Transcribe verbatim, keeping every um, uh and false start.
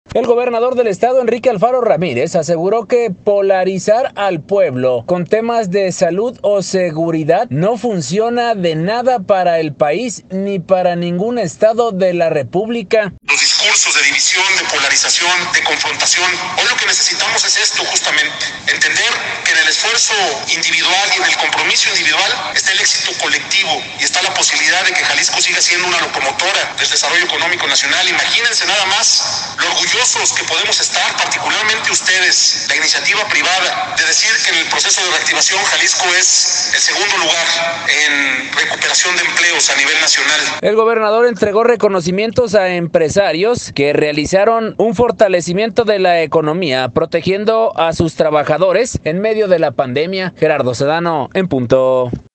El gobernador del estado, Enrique Alfaro Ramírez, aseguró que polarizar al pueblo con temas de salud o seguridad no funciona de nada para el país ni para ningún estado de la República. Los discursos de división, de polarización, de confrontación, hoy lo que necesitamos es esto justamente, entender que en el esfuerzo individual y en el compromiso individual está el éxito colectivo y está la posibilidad de que Jalisco siga siendo una locomotora del desarrollo económico nacional. Imagínense nada más lo orgullosos que podemos estar, particularmente ustedes, la iniciativa privada, de decir que en el proceso de reactivación Jalisco es el segundo lugar en recuperación de empleos a nivel nacional. El gobernador entregó reconocimientos a empresarios que realizaron un fortalecimiento de la economía, protegiendo a sus trabajadores en medio de la pandemia. Gerardo Sedano, en punto.